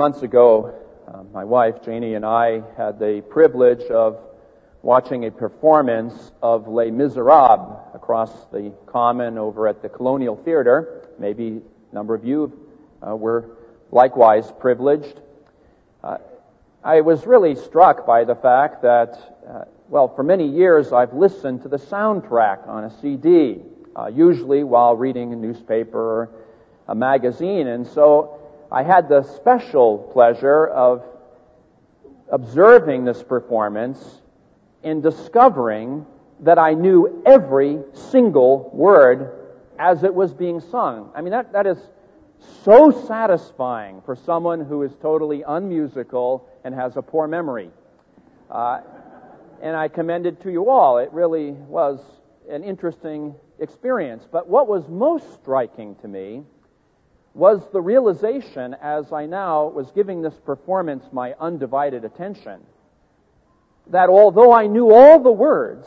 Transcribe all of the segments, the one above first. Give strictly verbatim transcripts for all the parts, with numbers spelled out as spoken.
Months ago, uh, my wife, Janie, and I had the privilege of watching a performance of Les Miserables across the Common over at the Colonial Theater. Maybe a number of you uh, were likewise privileged. Uh, I was really struck by the fact that, uh, well, for many years I've listened to the soundtrack on a C D, uh, usually while reading a newspaper or a magazine, and so I had the special pleasure of observing this performance and discovering that I knew every single word as it was being sung. I mean, that, that is so satisfying for someone who is totally unmusical and has a poor memory. Uh, and I commend it to you all. It really was an interesting experience. But what was most striking to me was the realization, as I now was giving this performance my undivided attention, that although I knew all the words,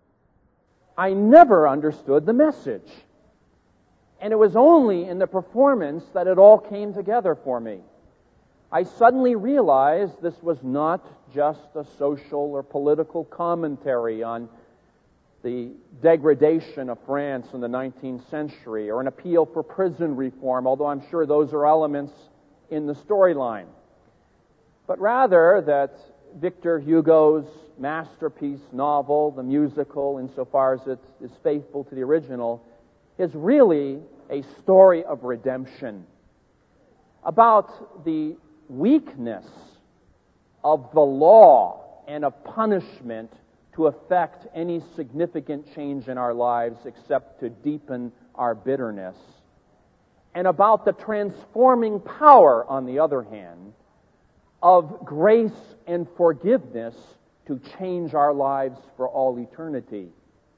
I never understood the message. And it was only in the performance that it all came together for me. I suddenly realized this was not just a social or political commentary on the degradation of France in the nineteenth century, or an appeal for prison reform, although I'm sure those are elements in the storyline. But rather that Victor Hugo's masterpiece novel, the musical, insofar as it is faithful to the original, is really a story of redemption, about the weakness of the law and of punishment to effect any significant change in our lives except to deepen our bitterness, and about the transforming power, on the other hand, of grace and forgiveness to change our lives for all eternity.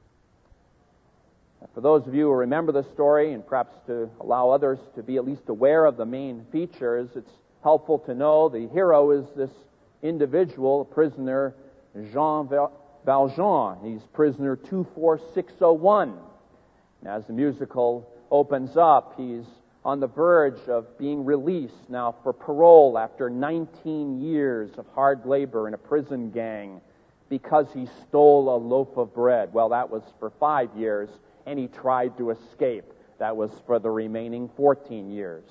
For those of you who remember the story, and perhaps to allow others to be at least aware of the main features, it's helpful to know the hero is this individual, prisoner Jean Valjean. He's prisoner two four six oh one. And as the musical opens up, he's on the verge of being released now for parole after nineteen years of hard labor in a prison gang because he stole a loaf of bread. Well, that was for five years, and he tried to escape. That was for the remaining fourteen years.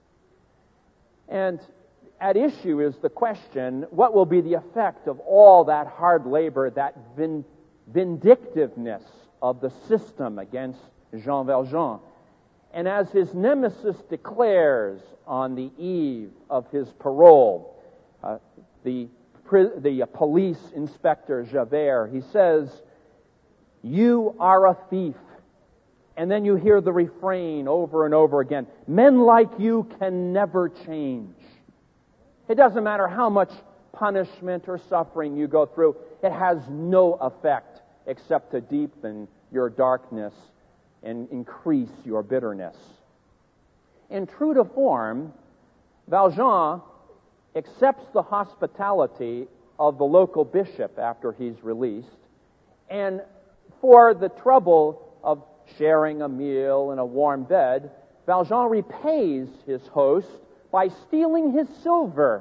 And at issue is the question, what will be the effect of all that hard labor, that vin- vindictiveness of the system against Jean Valjean? And as his nemesis declares on the eve of his parole, uh, the, the uh, police inspector Javert, he says, "You are a thief." And then you hear the refrain over and over again, "Men like you can never change." It doesn't matter how much punishment or suffering you go through, it has no effect except to deepen your darkness and increase your bitterness. And true to form, Valjean accepts the hospitality of the local bishop after he's released, and for the trouble of sharing a meal and a warm bed, Valjean repays his host by stealing his silver.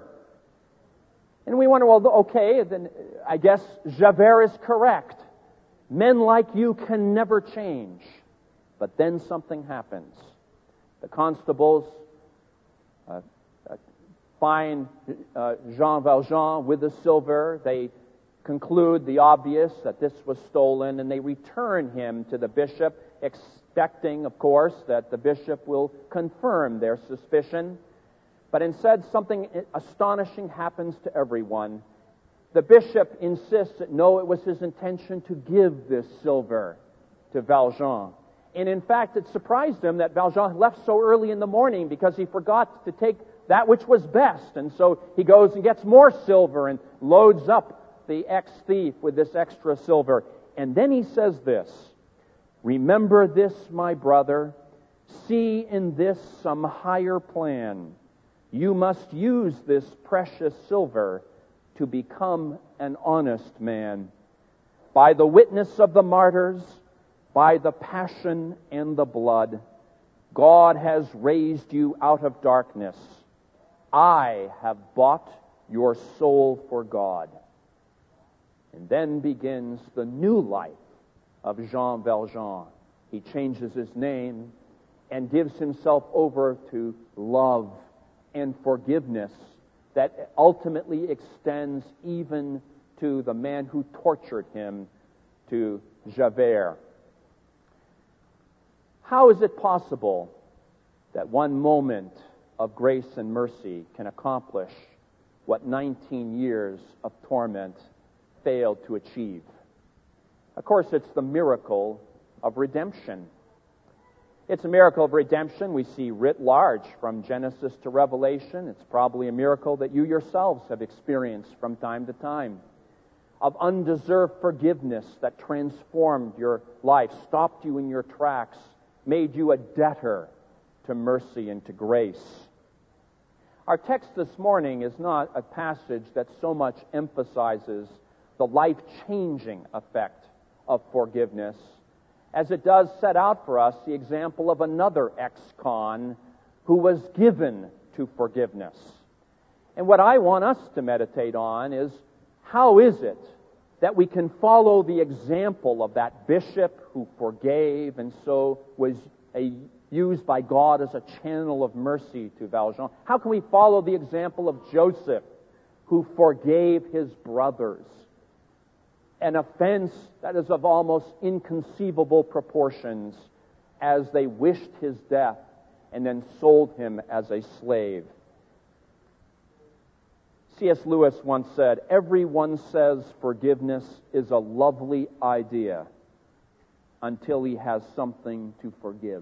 And we wonder, well, okay, then I guess Javert is correct. Men like you can never change. But then something happens. The constables uh, uh, find uh, Jean Valjean with the silver. They conclude the obvious, that this was stolen, and they return him to the bishop, expecting, of course, that the bishop will confirm their suspicion. But instead, something astonishing happens to everyone. The bishop insists that no, it was his intention to give this silver to Valjean. And in fact, it surprised him that Valjean left so early in the morning because he forgot to take that which was best. And so he goes and gets more silver and loads up the ex-thief with this extra silver. And then he says this, "Remember this, my brother. See in this some higher plan. You must use this precious silver to become an honest man. By the witness of the martyrs, by the passion and the blood, God has raised you out of darkness, I have bought your soul for God. And then begins the new life of Jean Valjean. He changes his name and gives himself over to love and forgiveness that ultimately extends even to the man who tortured him, to Javert. How is it possible that one moment of grace and mercy can accomplish what nineteen years of torment failed to achieve? Of course, it's the miracle of redemption. It's a miracle of redemption we see writ large from Genesis to Revelation. It's probably a miracle that you yourselves have experienced from time to time, of undeserved forgiveness that transformed your life, stopped you in your tracks, made you a debtor to mercy and to grace. Our text this morning is not a passage that so much emphasizes the life-changing effect of forgiveness as it does set out for us the example of another ex-con who was given to forgiveness. And what I want us to meditate on is, how is it that we can follow the example of that bishop who forgave and so was a, used by God as a channel of mercy to Valjean? How can we follow the example of Joseph, who forgave his brothers an offense that is of almost inconceivable proportions as they wished his death and then sold him as a slave? C S Lewis once said, "Everyone says forgiveness is a lovely idea until he has something to forgive."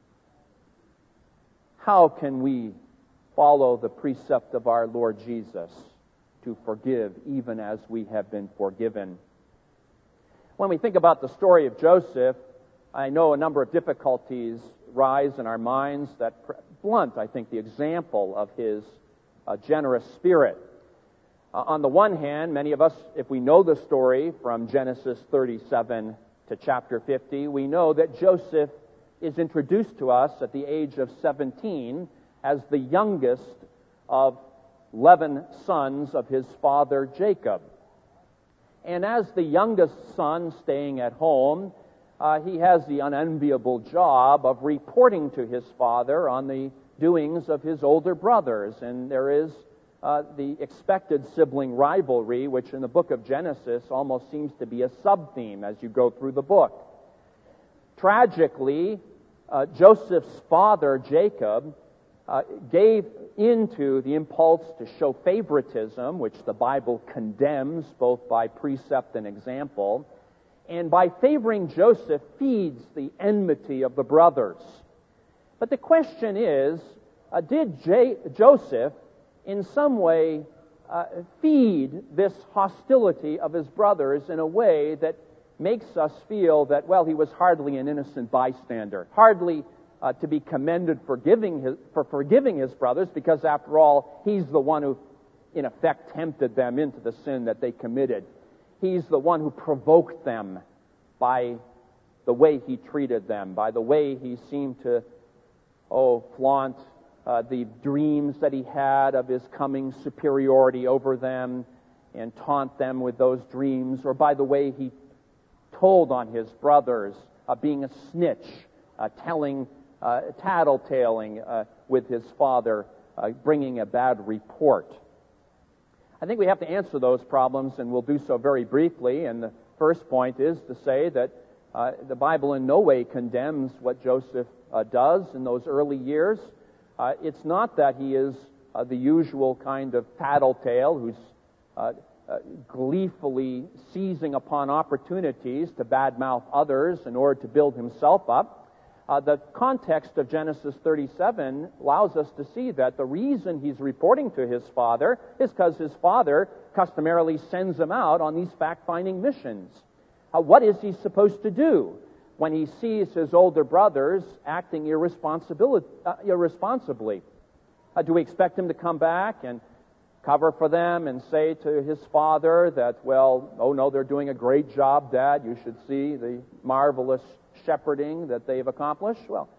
How can we follow the precept of our Lord Jesus to forgive even as we have been forgiven? When we think about the story of Joseph, I know a number of difficulties rise in our minds that blunt, I think, the example of his uh, generous spirit. Uh, on the one hand, many of us, if we know the story from Genesis thirty-seven to chapter fifty, we know that Joseph is introduced to us at the age of seventeen as the youngest of eleven sons of his father Jacob. And as the youngest son staying at home, uh, he has the unenviable job of reporting to his father on the doings of his older brothers. And there is uh, the expected sibling rivalry, which in the book of Genesis almost seems to be a sub-theme as you go through the book. Tragically, uh, Joseph's father, Jacob, Uh, gave into the impulse to show favoritism, which the Bible condemns both by precept and example, and by favoring Joseph feeds the enmity of the brothers. But the question is, uh, did J- Joseph in some way uh, feed this hostility of his brothers in a way that makes us feel that, well, he was hardly an innocent bystander, hardly Uh, to be commended for giving his, for forgiving his brothers, because after all, he's the one who, in effect, tempted them into the sin that they committed. He's the one who provoked them by the way he treated them, by the way he seemed to, oh, flaunt uh, the dreams that he had of his coming superiority over them and taunt them with those dreams, or by the way he told on his brothers, uh, being a snitch, uh, telling Uh, tattletaling uh, with his father, uh, bringing a bad report. I think we have to answer those problems, and we'll do so very briefly. And the first point is to say that uh, the Bible in no way condemns what Joseph uh, does in those early years. Uh, it's not that he is uh, the usual kind of tattletale who's uh, uh, gleefully seizing upon opportunities to badmouth others in order to build himself up. Uh, the context of Genesis thirty-seven allows us to see that the reason he's reporting to his father is because his father customarily sends him out on these fact-finding missions. Uh, what is he supposed to do when he sees his older brothers acting irresponsibil- uh, irresponsibly? Uh, do we expect him to come back and cover for them and say to his father that, well, oh no, they're doing a great job, Dad, you should see the marvelous shepherding that they've accomplished? Well,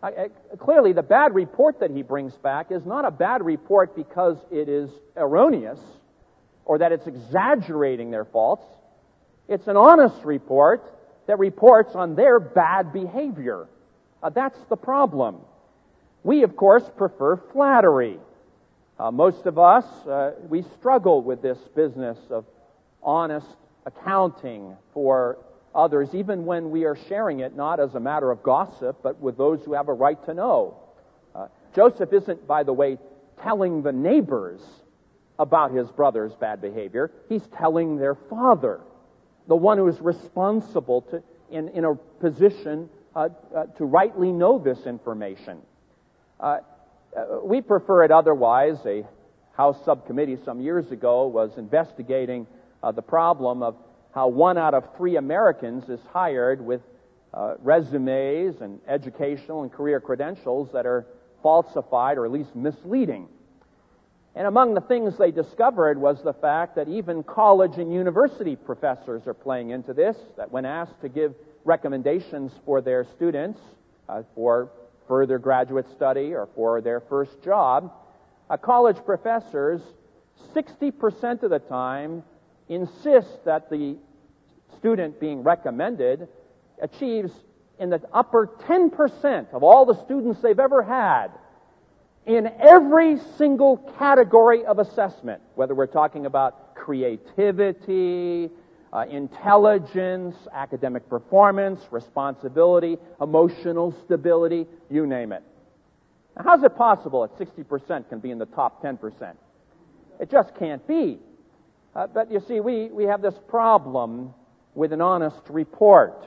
I, I, clearly, the bad report that he brings back is not a bad report because it is erroneous or that it's exaggerating their faults. It's an honest report that reports on their bad behavior. Uh, that's the problem. We, of course, prefer flattery. Uh, most of us, uh, we struggle with this business of honest accounting for others, even when we are sharing it not as a matter of gossip, but with those who have a right to know. Uh, Joseph isn't, by the way, telling the neighbors about his brother's bad behavior. He's telling their father, the one who is responsible to, in, in a position uh, uh, to rightly know this information. Uh, uh, we prefer it otherwise. A House subcommittee some years ago was investigating uh, the problem of how one out of three Americans is hired with uh, resumes and educational and career credentials that are falsified or at least misleading. And among the things they discovered was the fact that even college and university professors are playing into this, that when asked to give recommendations for their students uh, for further graduate study or for their first job, uh, college professors, sixty percent of the time, insist that the student being recommended achieves in the upper ten percent of all the students they've ever had in every single category of assessment, whether we're talking about creativity, uh, intelligence, academic performance, responsibility, emotional stability, you name it. Now, how's it possible that sixty percent can be in the top ten percent? It just can't be. Uh, but you see, we, we have this problem with an honest report.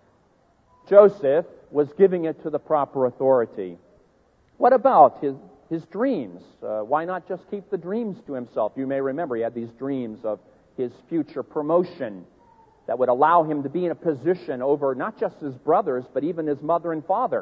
Joseph was giving it to the proper authority. What about his, his dreams? Uh, why not just keep the dreams to himself? You may remember he had these dreams of his future promotion that would allow him to be in a position over not just his brothers, but even his mother and father.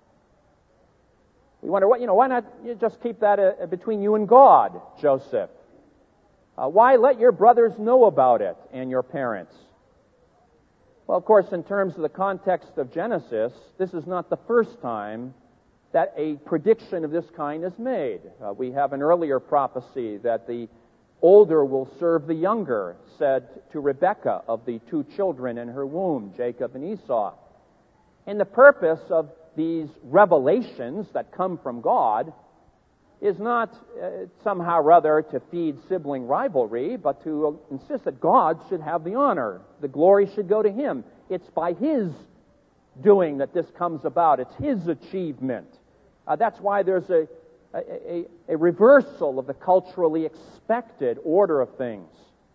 We wonder, what you know, why not you just keep that uh, between you and God, Joseph? Uh, why let your brothers know about it and your parents? Well, of course, in terms of the context of Genesis, this is not the first time that a prediction of this kind is made. Uh, we have an earlier prophecy that the older will serve the younger, said to Rebekah of the two children in her womb, Jacob and Esau. And the purpose of these revelations that come from God is not uh, somehow or other to feed sibling rivalry, but to insist that God should have the honor. The glory should go to Him. It's by His doing that this comes about. It's His achievement. Uh, that's why there's a, a, a reversal of the culturally expected order of things.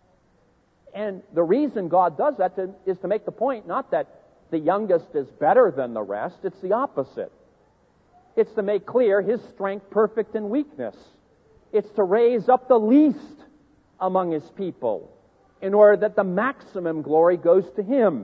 And the reason God does that to, is to make the point not that the youngest is better than the rest. It's the opposite. It's to make clear His strength perfect in weakness. It's to raise up the least among His people in order that the maximum glory goes to Him.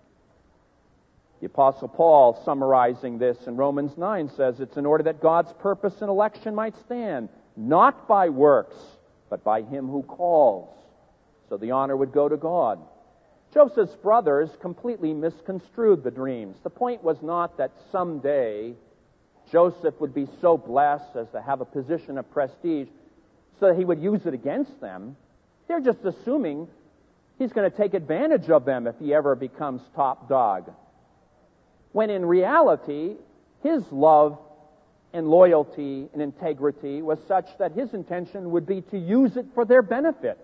The Apostle Paul, summarizing this in Romans nine, says it's in order that God's purpose and election might stand, not by works, but by Him who calls. So the honor would go to God. Joseph's brothers completely misconstrued the dreams. The point was not that someday Joseph would be so blessed as to have a position of prestige so that he would use it against them. They're just assuming he's going to take advantage of them if he ever becomes top dog. When in reality, his love and loyalty and integrity was such that his intention would be to use it for their benefit.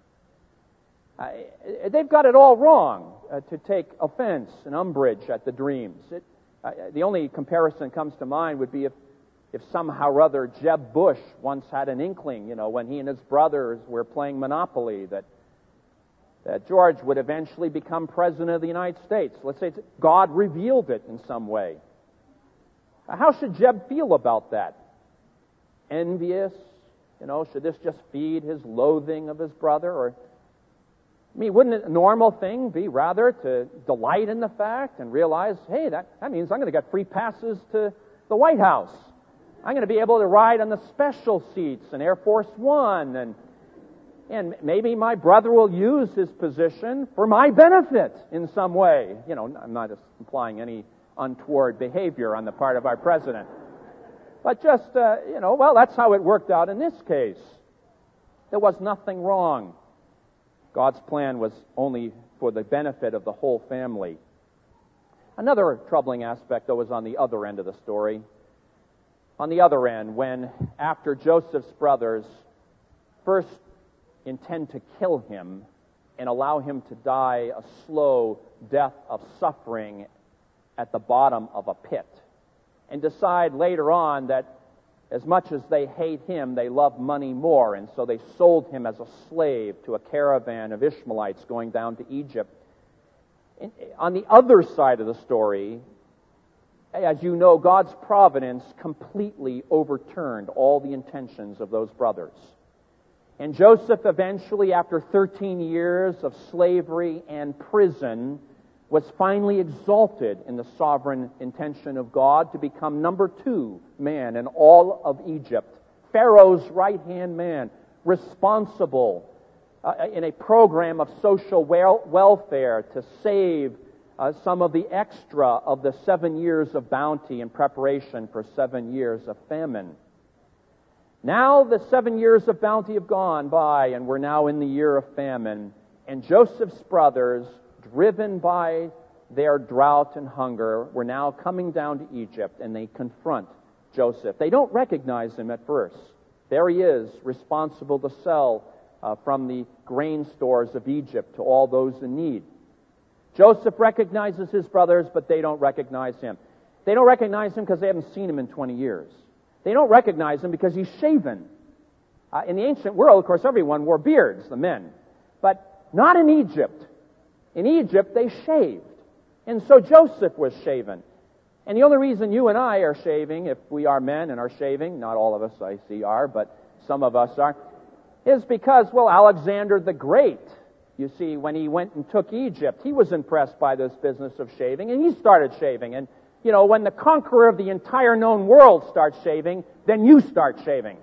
Uh, they've got it all wrong uh, to take offense and umbrage at the dreams. It, uh, the only comparison that comes to mind would be if, if somehow or other Jeb Bush once had an inkling, you know, when he and his brothers were playing Monopoly, that that George would eventually become President of the United States. Let's say it's, God revealed it in some way. How should Jeb feel about that? Envious? You know, should this just feed his loathing of his brother? Or, I mean, wouldn't a normal thing be rather to delight in the fact and realize, hey, that, that means I'm going to get free passes to the White House. I'm going to be able to ride on the special seats in Air Force One, and And maybe my brother will use his position for my benefit in some way. You know, I'm not implying any untoward behavior on the part of our president. But just, uh, you know, well, that's how it worked out in this case. There was nothing wrong. God's plan was only for the benefit of the whole family. Another troubling aspect, though, was on the other end of the story. On the other end, when, after Joseph's brothers first intend to kill him and allow him to die a slow death of suffering at the bottom of a pit, and decide later on that as much as they hate him, they love money more, and so they sold him as a slave to a caravan of Ishmaelites going down to Egypt. And on the other side of the story, as you know, God's providence completely overturned all the intentions of those brothers. And Joseph eventually, after thirteen years of slavery and prison, was finally exalted in the sovereign intention of God to become number two man in all of Egypt, Pharaoh's right-hand man, responsible uh, in a program of social wel- welfare to save uh, some of the extra of the seven years of bounty in preparation for seven years of famine. Now the seven years of bounty have gone by, and we're now in the year of famine, and Joseph's brothers, driven by their drought and hunger, were now coming down to Egypt, and they confront Joseph. They don't recognize him at first. There he is, responsible to sell uh, from the grain stores of Egypt to all those in need. Joseph recognizes his brothers, but they don't recognize him. They don't recognize him because they haven't seen him in twenty years. They don't recognize him because he's shaven. Uh, in the ancient world, of course, everyone wore beards, the men. But not in Egypt. In Egypt, they shaved. And so Joseph was shaven. And the only reason you and I are shaving, if we are men and are shaving, not all of us I see are, but some of us are, is because, well, Alexander the Great, you see, when he went and took Egypt, he was impressed by this business of shaving, and he started shaving. And, you know, when the conqueror of the entire known world starts shaving, then you start shaving.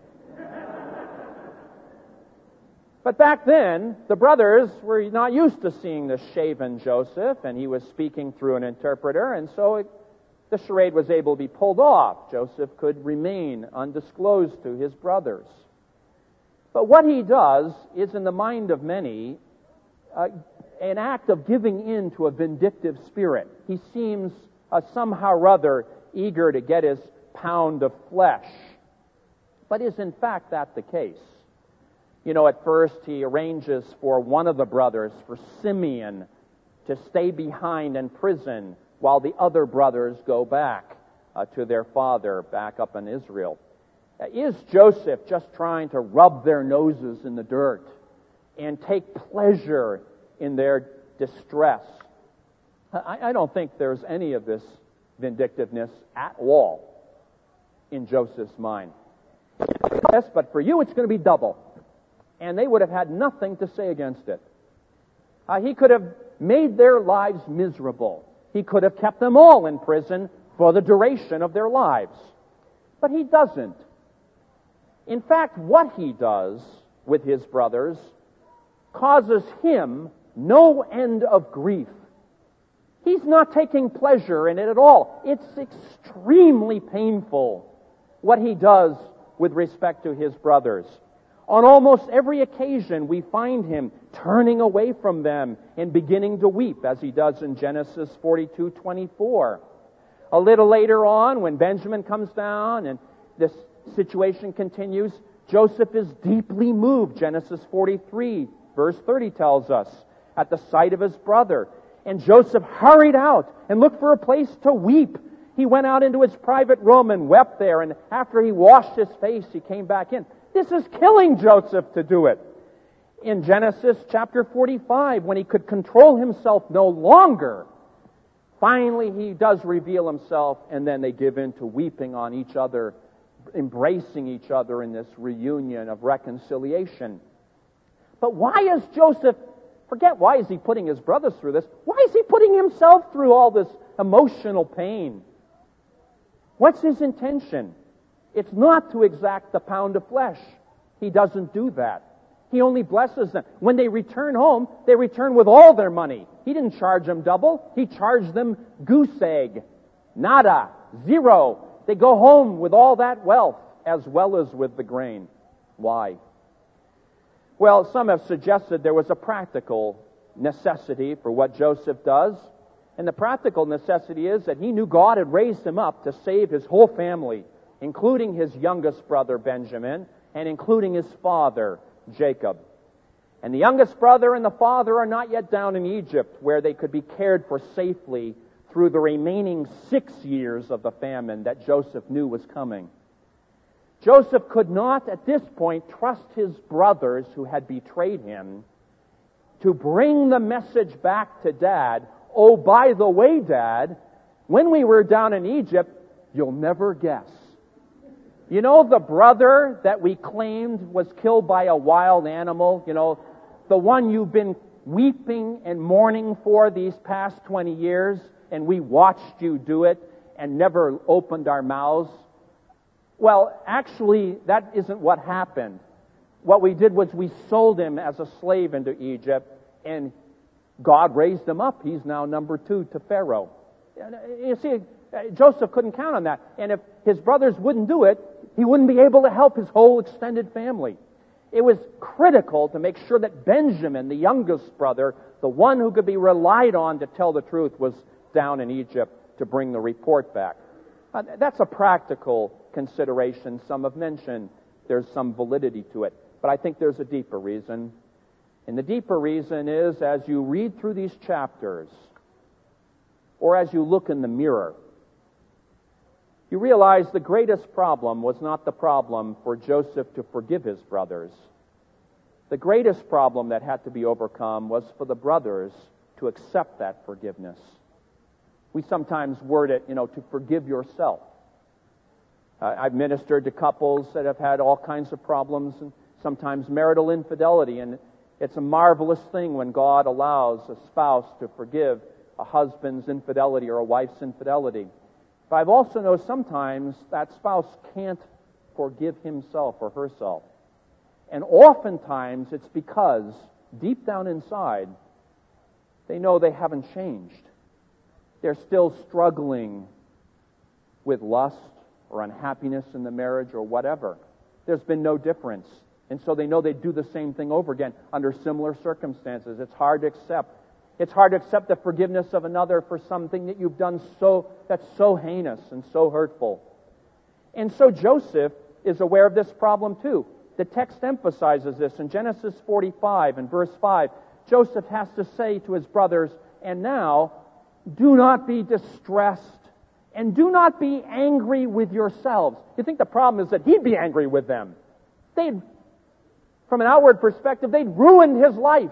But back then, the brothers were not used to seeing the shaven Joseph, and he was speaking through an interpreter, and so it, the charade was able to be pulled off. Joseph could remain undisclosed to his brothers. But what he does is, in the mind of many, uh, an act of giving in to a vindictive spirit. He seems uh, somehow or other eager to get his pound of flesh. But is in fact that the case? You know, at first he arranges for one of the brothers, for Simeon, to stay behind in prison while the other brothers go back uh, to their father back up in Israel. Uh, is Joseph just trying to rub their noses in the dirt and take pleasure in their distress? I, I don't think there's any of this vindictiveness at all in Joseph's mind. Yes, but for you it's going to be double. And they would have had nothing to say against it. Uh, he could have made their lives miserable. He could have kept them all in prison for the duration of their lives. But he doesn't. In fact, what he does with his brothers causes him no end of grief. He's not taking pleasure in it at all. It's extremely painful what he does with respect to his brothers. On almost every occasion, we find him turning away from them and beginning to weep, as he does in Genesis forty-two twenty-four. A little later on, when Benjamin comes down and this situation continues, Joseph is deeply moved. Genesis forty-three, verse thirty tells us, at the sight of his brother. And Joseph hurried out and looked for a place to weep. He went out into his private room and wept there, and after he washed his face, he came back in. This is killing Joseph to do it. In Genesis chapter forty-five, when he could control himself no longer, finally he does reveal himself, and then they give in to weeping on each other, embracing each other in this reunion of reconciliation. But why is Joseph, forget why is he putting his brothers through this, why is he putting himself through all this emotional pain? What's his intention? It's not to exact the pound of flesh. He doesn't do that. He only blesses them. When they return home, they return with all their money. He didn't charge them double. He charged them goose egg. Nada. Zero. They go home with all that wealth as well as with the grain. Why? Well, some have suggested there was a practical necessity for what Joseph does. And the practical necessity is that he knew God had raised him up to save his whole family, including his youngest brother Benjamin, and including his father Jacob. And the youngest brother and the father are not yet down in Egypt, where they could be cared for safely through the remaining six years of the famine that Joseph knew was coming. Joseph could not, at this point, trust his brothers who had betrayed him to bring the message back to Dad. Oh, by the way, Dad, when we were down in Egypt, you'll never guess. You know the brother that we claimed was killed by a wild animal? You know, the one you've been weeping and mourning for these past twenty years, and we watched you do it and never opened our mouths? Well, actually, that isn't what happened. What we did was we sold him as a slave into Egypt, and God raised him up. He's now number two to Pharaoh. You see, Joseph couldn't count on that. And if his brothers wouldn't do it, he wouldn't be able to help his whole extended family. It was critical to make sure that Benjamin, the youngest brother, the one who could be relied on to tell the truth, was down in Egypt to bring the report back. Uh, that's a practical consideration. Some have mentioned there's some validity to it. But I think there's a deeper reason. And the deeper reason is, as you read through these chapters, or as you look in the mirror, you realize the greatest problem was not the problem for Joseph to forgive his brothers. The greatest problem that had to be overcome was for the brothers to accept that forgiveness. We sometimes word it, you know, to forgive yourself. Uh, I've ministered to couples that have had all kinds of problems, and sometimes marital infidelity, and it's a marvelous thing when God allows a spouse to forgive a husband's infidelity or a wife's infidelity. But I've also known sometimes that spouse can't forgive himself or herself. And oftentimes it's because, deep down inside, they know they haven't changed. They're still struggling with lust or unhappiness in the marriage or whatever. There's been no difference. And so they know they do the same thing over again under similar circumstances. It's hard to accept. It's hard to accept the forgiveness of another for something that you've done so that's so heinous and so hurtful. And so Joseph is aware of this problem too. The text emphasizes this in Genesis forty-five and verse five. Joseph has to say to his brothers, "And now, do not be distressed and do not be angry with yourselves." You think the problem is that he'd be angry with them. They'd, from an outward perspective, they'd ruined his life.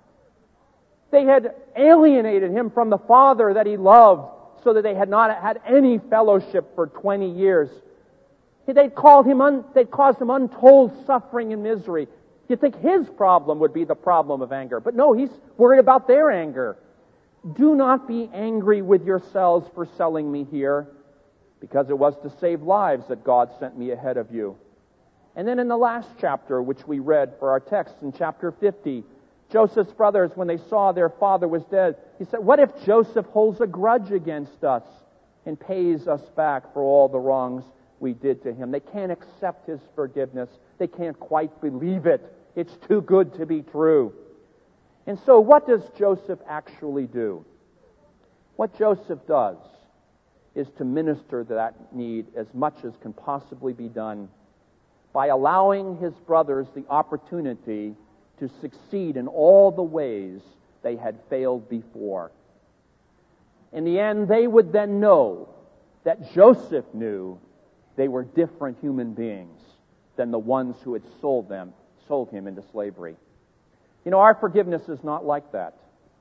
They had alienated him from the Father that he loved so that they had not had any fellowship for twenty years. They'd called him un, they'd caused him untold suffering and misery. You'd think his problem would be the problem of anger. But no, he's worried about their anger. "Do not be angry with yourselves for selling me here, because it was to save lives that God sent me ahead of you." And then in the last chapter, which we read for our text in chapter fifty, Joseph's brothers, when they saw their father was dead, he said, "What if Joseph holds a grudge against us and pays us back for all the wrongs we did to him?" They can't accept his forgiveness. They can't quite believe it. It's too good to be true. And so what does Joseph actually do? What Joseph does is to minister to that need as much as can possibly be done by allowing his brothers the opportunity to succeed in all the ways they had failed before. In the end, they would then know that Joseph knew they were different human beings than the ones who had sold them, sold him into slavery. You know, our forgiveness is not like that.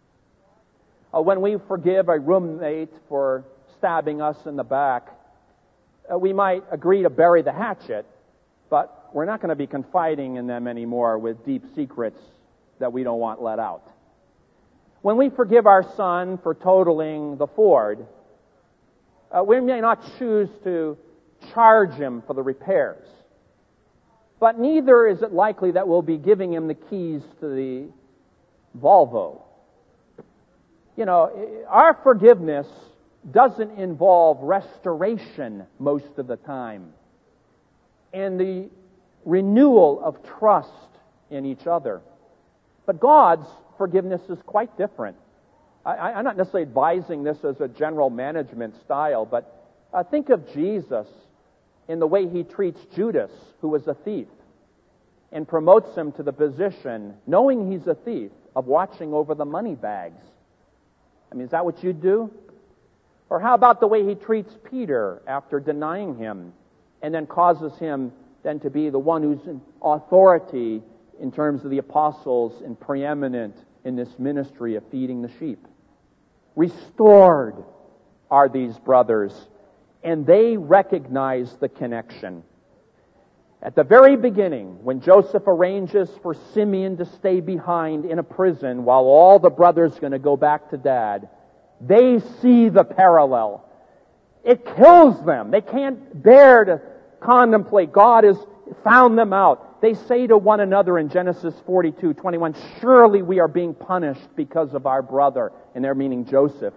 Uh, when we forgive a roommate for stabbing us in the back, uh, we might agree to bury the hatchet, but we're not going to be confiding in them anymore with deep secrets that we don't want let out. When we forgive our son for totaling the Ford, uh, we may not choose to charge him for the repairs. But neither is it likely that we'll be giving him the keys to the Volvo. You know, our forgiveness doesn't involve restoration most of the time and the renewal of trust in each other. But God's forgiveness is quite different. I, I'm not necessarily advising this as a general management style, but uh, think of Jesus in the way he treats Judas, who was a thief, and promotes him to the position, knowing he's a thief, of watching over the money bags. I mean, is that what you'd do? Or how about the way he treats Peter after denying him, and then causes him then to be the one who's in authority in terms of the apostles and preeminent in this ministry of feeding the sheep? Restored are these brothers, and they recognize the connection. At the very beginning, when Joseph arranges for Simeon to stay behind in a prison while all the brothers are going to go back to Dad, they see the parallel. It kills them. They can't bear to contemplate. God has found them out. They say to one another in Genesis forty-two twenty-one, surely we are being punished because of our brother. And they're meaning Joseph.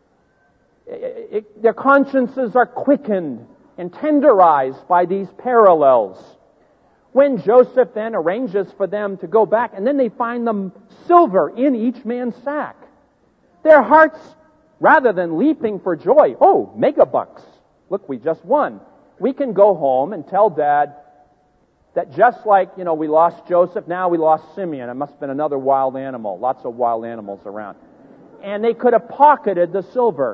It, it, their consciences are quickened and tenderized by these parallels. When Joseph then arranges for them to go back, and then they find them silver in each man's sack, their hearts, rather than leaping for joy, oh, megabucks, look, we just won. We can go home and tell Dad that just like, you know, we lost Joseph, now we lost Simeon. It must have been another wild animal. Lots of wild animals around. And they could have pocketed the silver.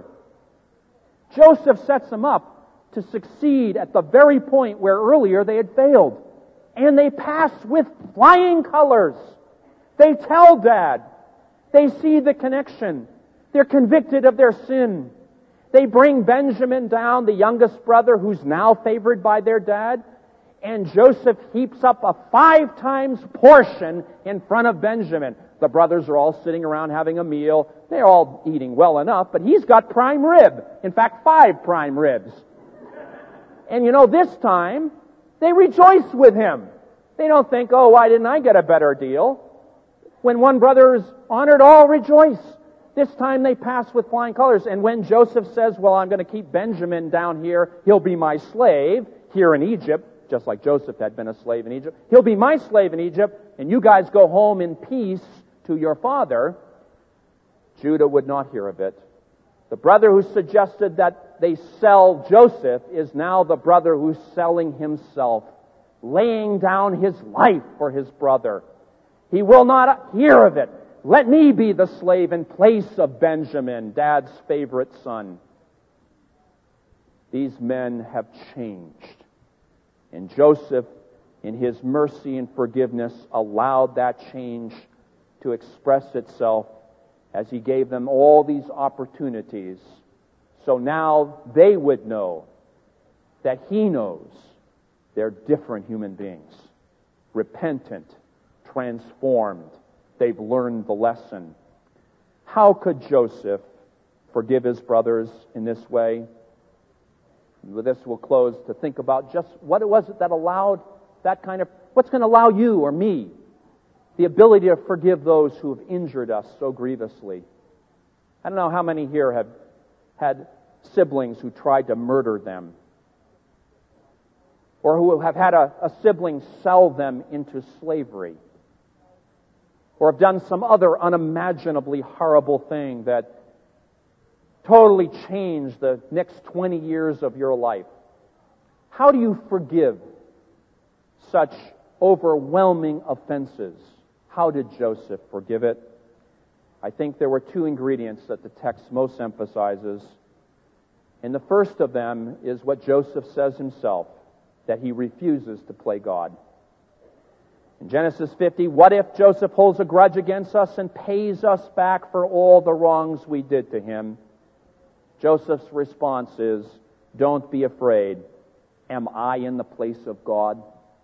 Joseph sets them up to succeed at the very point where earlier they had failed. And they pass with flying colors. They tell Dad. They see the connection. They're convicted of their sin. They bring Benjamin down, the youngest brother who's now favored by their dad, and Joseph heaps up a five times portion in front of Benjamin. The brothers are all sitting around having a meal. They're all eating well enough, but he's got prime rib. In fact, five prime ribs. And you know, this time, they rejoice with him. They don't think, oh, why didn't I get a better deal? When one brother is honored, all rejoice. This time they pass with flying colors. And when Joseph says, well, I'm going to keep Benjamin down here, he'll be my slave here in Egypt, just like Joseph had been a slave in Egypt. He'll be my slave in Egypt, and you guys go home in peace to your father. Judah would not hear of it. The brother who suggested that they sell Joseph is now the brother who's selling himself, laying down his life for his brother. He will not hear of it. Let me be the slave in place of Benjamin, Dad's favorite son. These men have changed. And Joseph, in his mercy and forgiveness, allowed that change to express itself as he gave them all these opportunities. So now they would know that he knows they're different human beings, repentant, transformed. They've learned the lesson. How could Joseph forgive his brothers in this way? And with this, we'll close to think about just what it was that allowed that kind of, what's going to allow you or me the ability to forgive those who have injured us so grievously. I don't know how many here have had siblings who tried to murder them, or who have had a, a sibling sell them into slavery, or have done some other unimaginably horrible thing that totally changed the next twenty years of your life. How do you forgive such overwhelming offenses? How did Joseph forgive it? I think there were two ingredients that the text most emphasizes. And the first of them is what Joseph says himself, that he refuses to play God. In Genesis fifty, what if Joseph holds a grudge against us and pays us back for all the wrongs we did to him? Joseph's response is, don't be afraid. Am I in the place of God?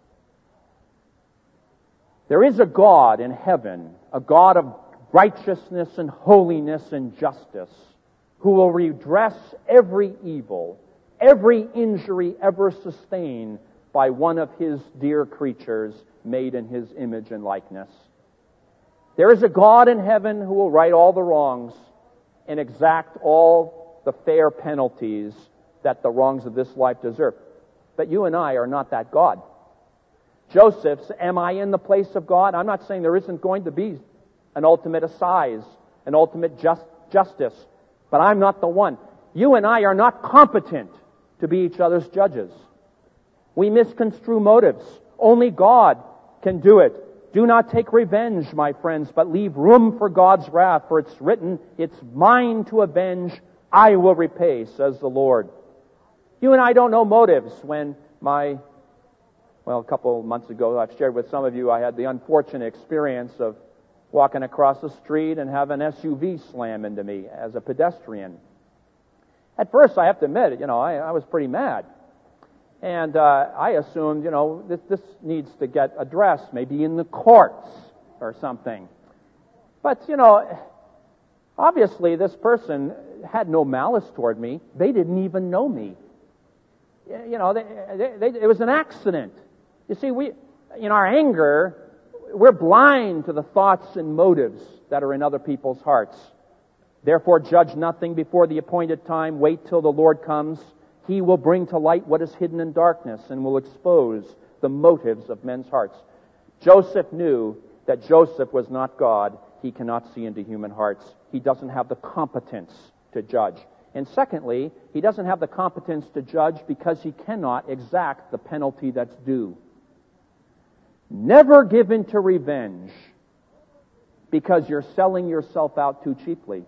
There is a God in heaven, a God of righteousness and holiness and justice, who will redress every evil, every injury ever sustained by one of his dear creatures made in his image and likeness. There is a God in heaven who will right all the wrongs and exact all the fair penalties that the wrongs of this life deserve. But you and I are not that God. Joseph's, am I in the place of God? I'm not saying there isn't going to be an ultimate assize, an ultimate just, justice, but I'm not the one. You and I are not competent to be each other's judges. We misconstrue motives. Only God can do it. Do not take revenge, my friends, but leave room for God's wrath, for it's written, it's mine to avenge, I will repay, says the Lord. You and I don't know motives. When my, well, a couple of months ago, I've shared with some of you, I had the unfortunate experience of walking across the street and have an S U V slam into me as a pedestrian. At first, I have to admit, you know, I, I was pretty mad. And uh, I assumed, you know, this, this needs to get addressed, maybe in the courts or something. But, you know, obviously this person had no malice toward me. They didn't even know me. You know, they, they, they, it was an accident. You see, we, in our anger, we're blind to the thoughts and motives that are in other people's hearts. Therefore, judge nothing before the appointed time. Wait till the Lord comes. He will bring to light what is hidden in darkness and will expose the motives of men's hearts. Joseph knew that Joseph was not God. He cannot see into human hearts. He doesn't have the competence to judge. And secondly, he doesn't have the competence to judge because he cannot exact the penalty that's due. Never give in to revenge because you're selling yourself out too cheaply.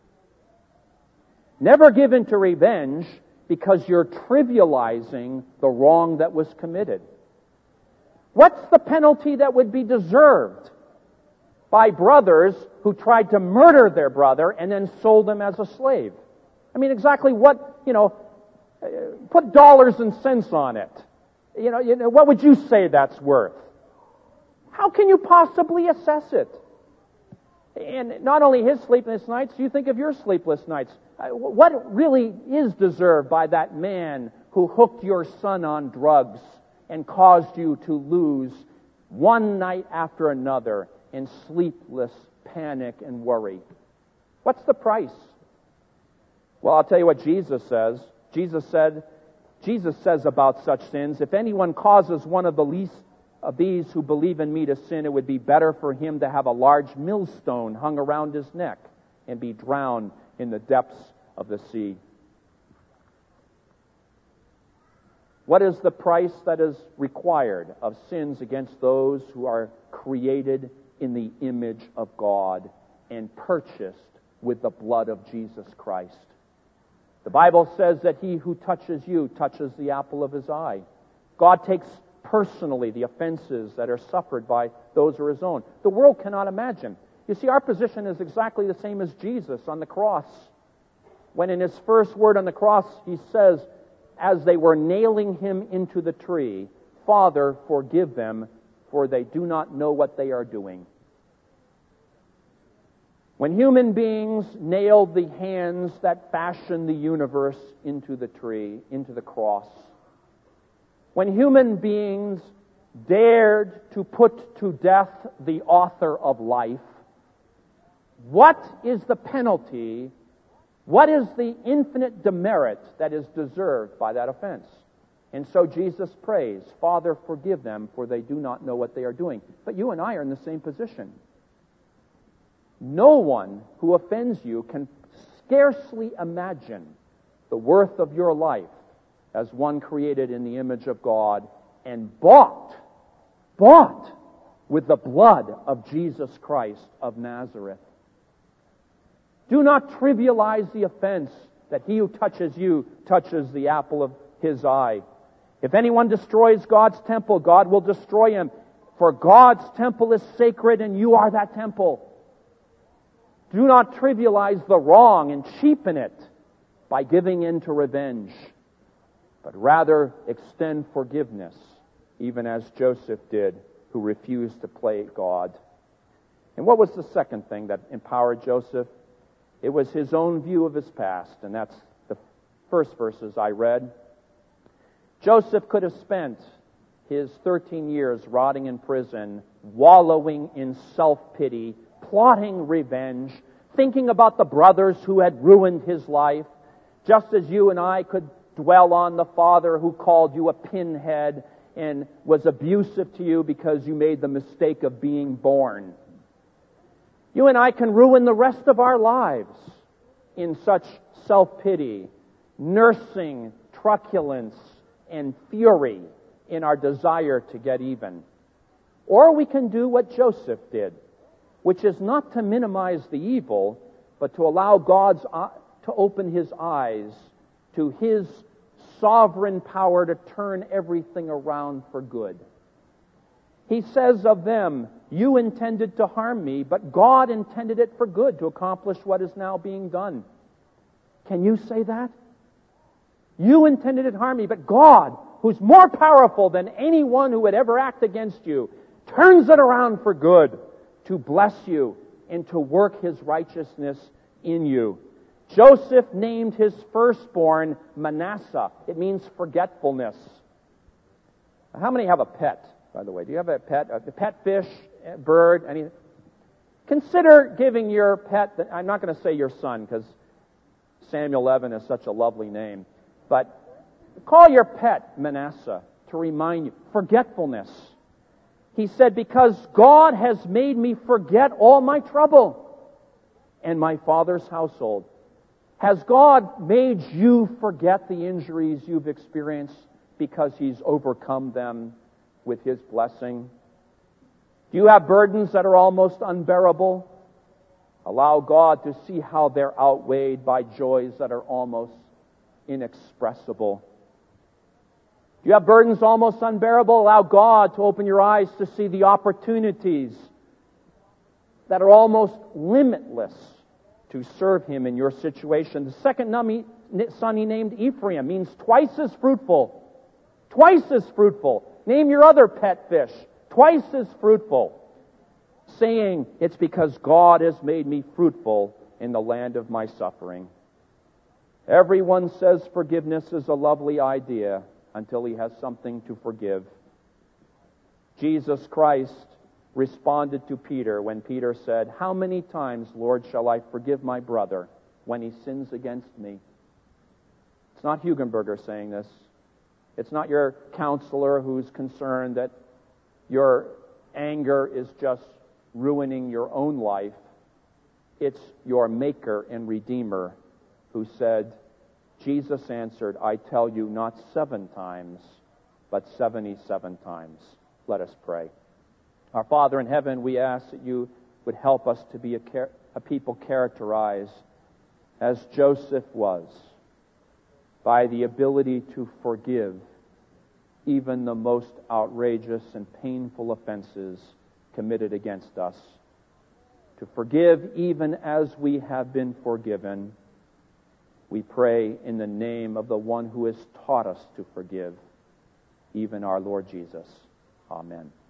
Never give in to revenge because you're trivializing the wrong that was committed. What's the penalty that would be deserved by brothers who tried to murder their brother and then sold him as a slave? I mean, exactly what, you know, put dollars and cents on it. You know, you know, what would you say that's worth? How can you possibly assess it? And not only his sleepless nights, you think of your sleepless nights. What really is deserved by that man who hooked your son on drugs and caused you to lose one night after another in sleepless panic and worry? What's the price? Well, I'll tell you what Jesus says. Jesus said, Jesus says about such sins, if anyone causes one of the least of these who believe in me to sin, it would be better for him to have a large millstone hung around his neck and be drowned in the depths of the sea. What is the price that is required of sins against those who are created in the image of God and purchased with the blood of Jesus Christ? The Bible says that he who touches you touches the apple of his eye. God takes personally the offenses that are suffered by those who are his own. The world cannot imagine. You see, our position is exactly the same as Jesus on the cross. When in his first word on the cross, he says, as they were nailing him into the tree, Father, forgive them, for they do not know what they are doing. When human beings nailed the hands that fashioned the universe into the tree, into the cross, when human beings dared to put to death the author of life, what is the penalty? What is the infinite demerit that is deserved by that offense? And so Jesus prays, Father, forgive them, for they do not know what they are doing. But you and I are in the same position. No one who offends you can scarcely imagine the worth of your life as one created in the image of God and bought, bought with the blood of Jesus Christ of Nazareth. Do not trivialize the offense that he who touches you touches the apple of his eye. If anyone destroys God's temple, God will destroy him. For God's temple is sacred and you are that temple. Do not trivialize the wrong and cheapen it by giving in to revenge, but rather extend forgiveness, even as Joseph did, who refused to play God. And what was the second thing that empowered Joseph? It was his own view of his past, and that's the first verses I read. Joseph could have spent his thirteen years rotting in prison, wallowing in self-pity, plotting revenge, thinking about the brothers who had ruined his life. Just as you and I could dwell on the father who called you a pinhead and was abusive to you because you made the mistake of being born. You and I can ruin the rest of our lives in such self-pity, nursing truculence and fury in our desire to get even. Or we can do what Joseph did, which is not to minimize the evil, but to allow God to open his eyes to his sovereign power to turn everything around for good. He says of them, you intended to harm me, but God intended it for good to accomplish what is now being done. Can you say that? You intended it to harm me, but God, who's more powerful than anyone who would ever act against you, turns it around for good to bless you and to work his righteousness in you. Joseph named his firstborn Manasseh. It means forgetfulness. How many have a pet, by the way? Do you have a pet? A pet fish, a bird, anything? Consider giving your pet, I'm not going to say your son because Samuel Evan is such a lovely name, but call your pet Manasseh to remind you. Forgetfulness. He said, because God has made me forget all my trouble and my father's household. Has God made you forget the injuries you've experienced because He's overcome them with His blessing? Do you have burdens that are almost unbearable? Allow God to see how they're outweighed by joys that are almost inexpressible. Do you have burdens almost unbearable? Allow God to open your eyes to see the opportunities that are almost limitless to serve Him in your situation. The second son he named Ephraim means twice as fruitful. Twice as fruitful. Name your other pet fish. Twice as fruitful. Saying, it's because God has made me fruitful in the land of my suffering. Everyone says forgiveness is a lovely idea until he has something to forgive. Jesus Christ responded to Peter when Peter said, how many times, Lord, shall I forgive my brother when he sins against me? It's not Hugenberger saying this. It's not your counselor who's concerned that your anger is just ruining your own life. It's your Maker and Redeemer who said, Jesus answered, I tell you, not seven times, but seventy-seven times. Let us pray. Our Father in heaven, we ask that you would help us to be a, char- a people characterized as Joseph was, by the ability to forgive even the most outrageous and painful offenses committed against us. To forgive even as we have been forgiven. We pray in the name of the one who has taught us to forgive, even our Lord Jesus. Amen.